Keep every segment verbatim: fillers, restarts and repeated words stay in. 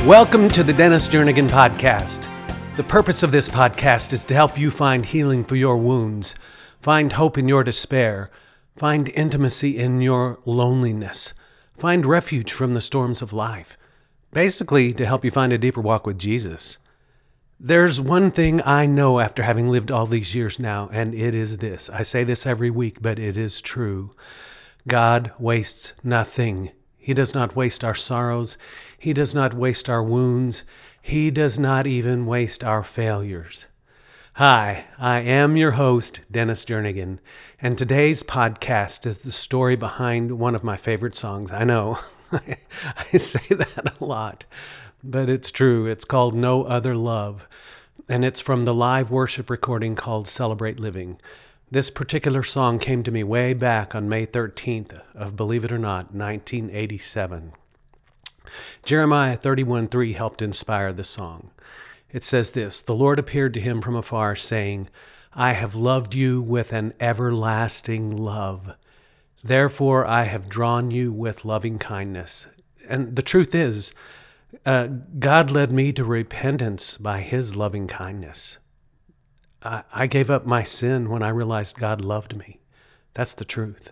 Welcome to the Dennis Jernigan Podcast. The purpose of this podcast is to help you find healing for your wounds, find hope in your despair, find intimacy in your loneliness, find refuge from the storms of life. Basically, to help you find a deeper walk with Jesus. There's one thing I know after having lived all these years now, and it is this. I say this every week, but it is true. God wastes nothing. He does not waste our sorrows. He does not waste our wounds. He does not even waste our failures. Hi, I am your host, Dennis Jernigan, and today's podcast is the story behind one of my favorite songs. I know, I say that a lot, but it's true. It's called No Other Love, and it's from the live worship recording called Celebrate Living. This particular song came to me way back on May thirteenth of, believe it or not, nineteen eighty-seven. Jeremiah thirty-one three helped inspire the song. It says this, "The Lord appeared to him from afar, saying, I have loved you with an everlasting love. Therefore I have drawn you with loving kindness." And the truth is, uh, God led me to repentance by his loving kindness. I, I gave up my sin when I realized God loved me. That's the truth.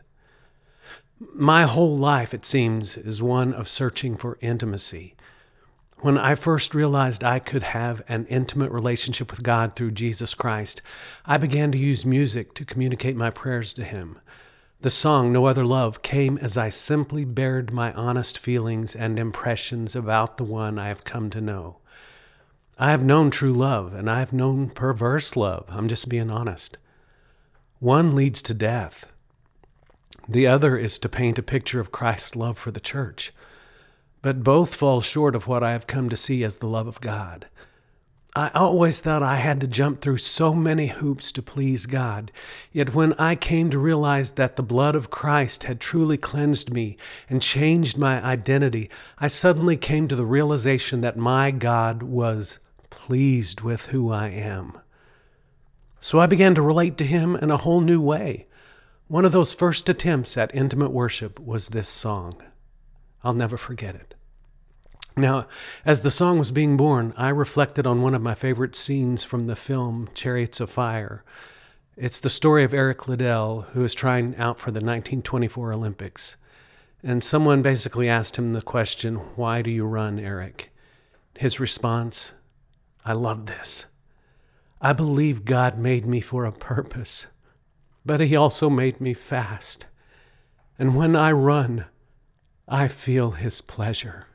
My whole life, it seems, is one of searching for intimacy. When I first realized I could have an intimate relationship with God through Jesus Christ, I began to use music to communicate my prayers to him. The song, No Other Love, came as I simply bared my honest feelings and impressions about the one I have come to know. I have known true love, and I have known perverse love. I'm just being honest. One leads to death. The other is to paint a picture of Christ's love for the church. But both fall short of what I have come to see as the love of God. I always thought I had to jump through so many hoops to please God. Yet when I came to realize that the blood of Christ had truly cleansed me and changed my identity, I suddenly came to the realization that my God was pleased with who I am. So I began to relate to him in a whole new way. One of those first attempts at intimate worship was this song. I'll never forget it. Now, as the song was being born, I reflected on one of my favorite scenes from the film Chariots of Fire. It's the story of Eric Liddell, who is trying out for the nineteen twenty-four Olympics. And someone basically asked him the question, "Why do you run, Eric?" His response, "I love this. I believe God made me for a purpose, but he also made me fast. And when I run, I feel his pleasure."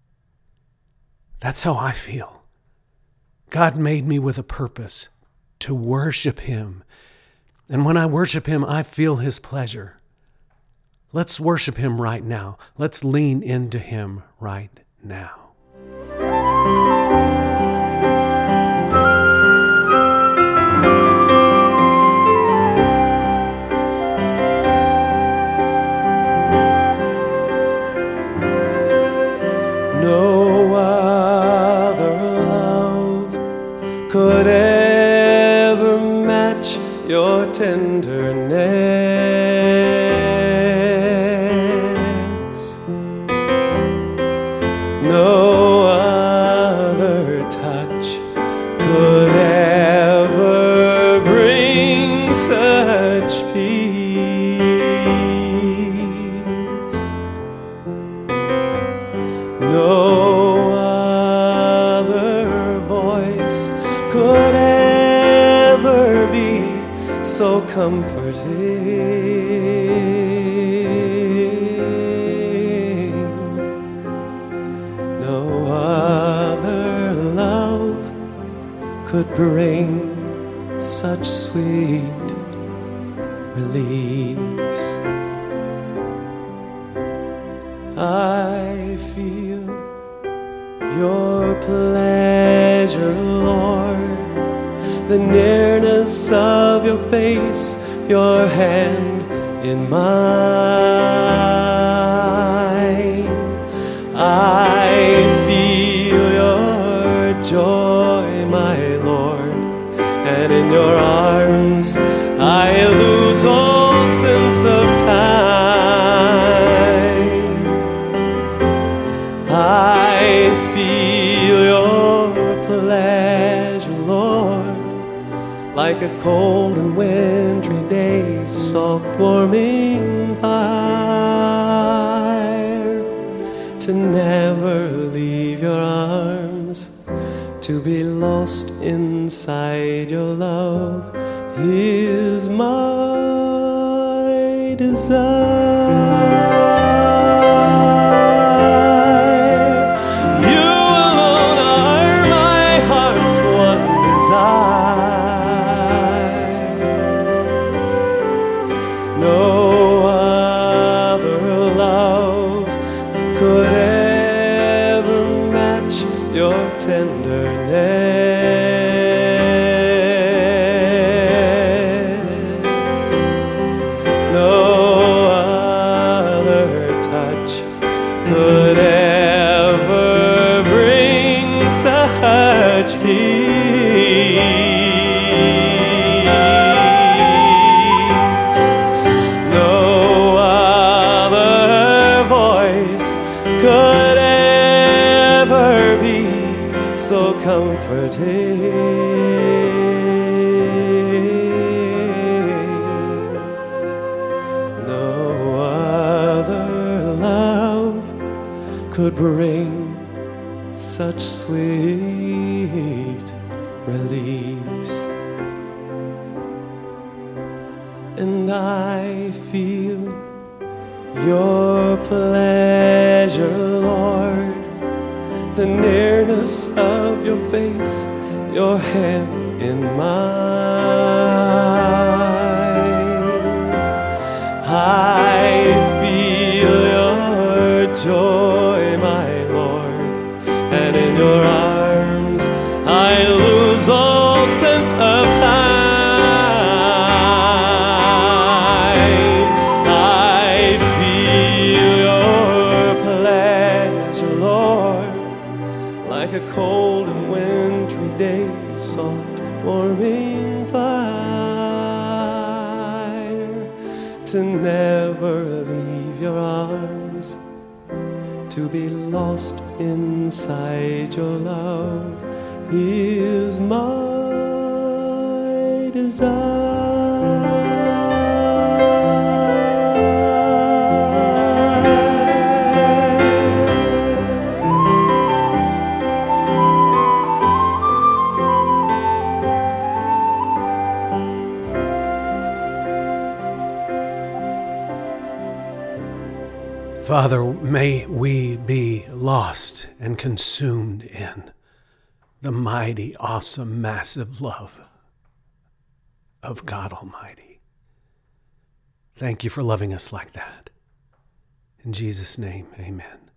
That's how I feel. God made me with a purpose, to worship him. And when I worship him, I feel his pleasure. Let's worship him right now. Let's lean into him right now. No other love could ever match your tenderness. No other touch could ever bring such peace. No other voice could ever be so comforting. No other love could bring such sweet release. I feel your pleasure, Lord, the nearness of your face, your hand in mine. I feel your joy, my Lord, and in your arms I lose all sense of time. I feel like a cold and wintry day's soft warming fire, to never leave your arms, to be lost inside your love is my desire. You alone are my heart's one desire. No other love could ever match your tenderness. No other touch could ever bring such peace. No other voice could ever be so comforting. No other love could bring such sweet release. And I feel your pleasure, Lord, the nearness of your face, your hand in mine. I feel your joy, my Lord, and in your arms I lose all sense of time. I feel your pleasure, Lord, like a cold and wintry day's soft warming fire, to never leave your arms, to be lost inside your love is my desire. Father, may we be lost and consumed in the mighty, awesome, massive love of God Almighty. Thank you for loving us like that. In Jesus' name, amen.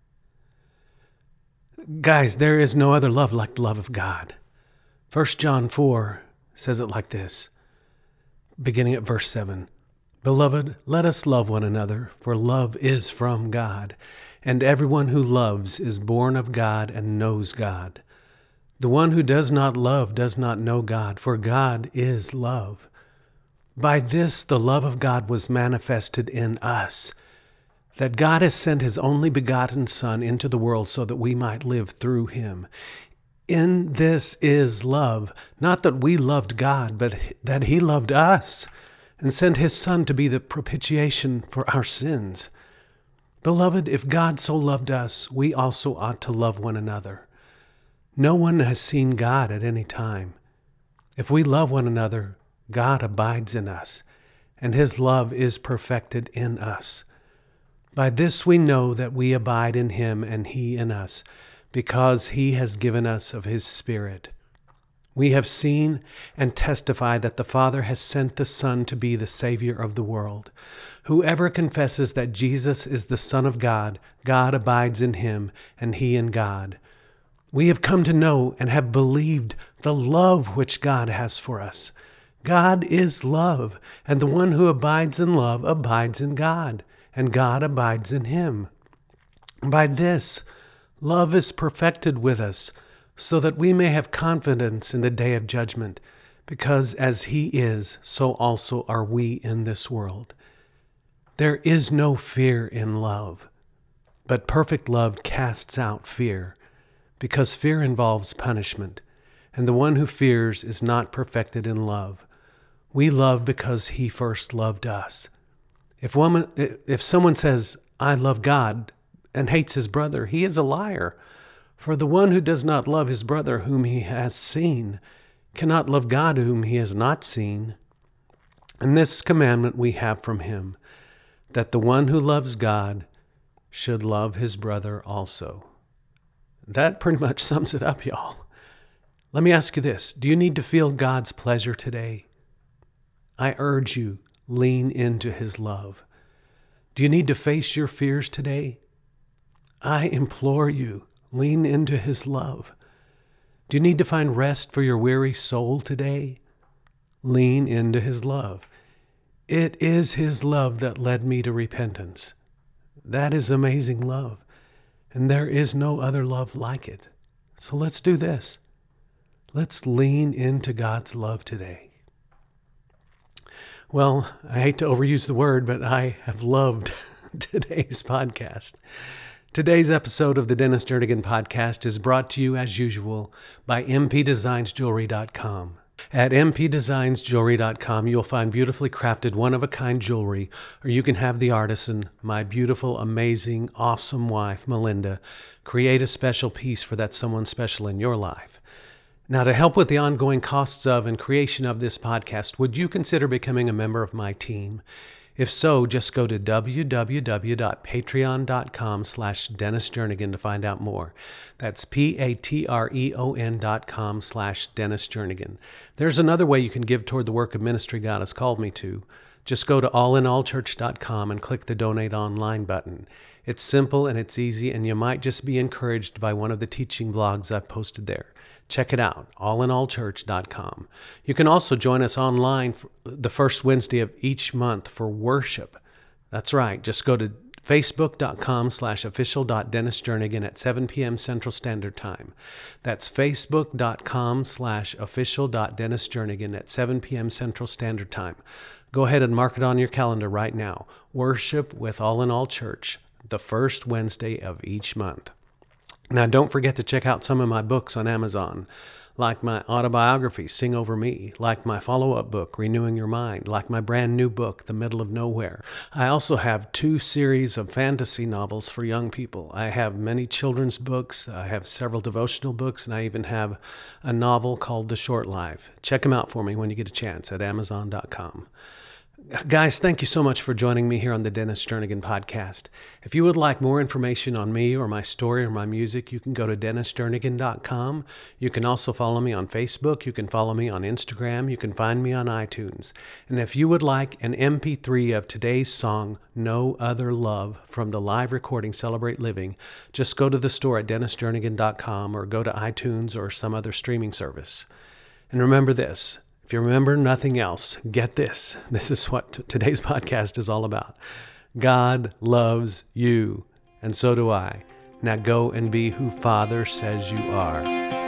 Guys, there is no other love like the love of God. First John four says it like this, beginning at verse seven. Beloved, let us love one another, for love is from God, and everyone who loves is born of God and knows God. The one who does not love does not know God, for God is love. By this the love of God was manifested in us, that God has sent his only begotten Son into the world so that we might live through him. In this is love, not that we loved God, but that he loved us, and sent his Son to be the propitiation for our sins. Beloved, if God so loved us, we also ought to love one another. No one has seen God at any time. If we love one another, God abides in us, and his love is perfected in us. By this we know that we abide in him and he in us, because he has given us of his Spirit. We have seen and testified that the Father has sent the Son to be the Savior of the world. Whoever confesses that Jesus is the Son of God, God abides in him, and he in God. We have come to know and have believed the love which God has for us. God is love, and the one who abides in love abides in God, and God abides in him. By this, love is perfected with us, so that we may have confidence in the day of judgment, because as he is, so also are we in this world. There is no fear in love, but perfect love casts out fear, because fear involves punishment, and the one who fears is not perfected in love. We love because he first loved us. If woman, if someone says, I love God, and hates his brother, he is a liar. For the one who does not love his brother whom he has seen cannot love God whom he has not seen. And this commandment we have from him, that the one who loves God should love his brother also. That pretty much sums it up, y'all. Let me ask you this. Do you need to feel God's pleasure today? I urge you, lean into his love. Do you need to face your fears today? I implore you, lean into his love. Do you need to find rest for your weary soul today? Lean into his love. It is his love that led me to repentance. That is amazing love, and there is no other love like it. So let's do this. Let's lean into God's love today. Well, I hate to overuse the word, but I have loved today's podcast. Today's episode of the Dennis Jernigan Podcast is brought to you, as usual, by m p designs jewelry dot com. At m p designs jewelry dot com, you'll find beautifully crafted, one-of-a-kind jewelry, or you can have the artisan, my beautiful, amazing, awesome wife, Melinda, create a special piece for that someone special in your life. Now, to help with the ongoing costs of and creation of this podcast, would you consider becoming a member of my team? If so, just go to w w w dot patreon dot com slash Dennis Jernigan to find out more. That's P-A-T-R-E-O-N dot com slash Dennis Jernigan. There's another way you can give toward the work of ministry God has called me to. Just go to all in all church dot com and click the Donate Online button. It's simple and it's easy, and you might just be encouraged by one of the teaching blogs I've posted there. Check it out, all in all church dot com. You can also join us online for the first Wednesday of each month for worship. That's right, just go to facebook dot com slash official dot Dennis Jernigan at seven p.m. Central Standard Time. That's facebook dot com slash official dot Dennis Jernigan at seven p.m. Central Standard Time. Go ahead and mark it on your calendar right now. Worship with All in All Church, the first Wednesday of each month. Now, don't forget to check out some of my books on Amazon, like my autobiography, Sing Over Me, like my follow-up book, Renewing Your Mind, like my brand new book, The Middle of Nowhere. I also have two series of fantasy novels for young people. I have many children's books, I have several devotional books, and I even have a novel called The Short Life. Check them out for me when you get a chance at amazon dot com. Guys, thank you so much for joining me here on the Dennis Jernigan Podcast. If you would like more information on me or my story or my music, you can go to dennis jernigan dot com. You can also follow me on Facebook. You can follow me on Instagram. You can find me on iTunes. And if you would like an M P three of today's song, No Other Love, from the live recording Celebrate Living, just go to the store at dennis jernigan dot com or go to iTunes or some other streaming service. And remember this. If you remember nothing else, get this. This is what t- today's podcast is all about. God loves you, and so do I. Now go and be who Father says you are.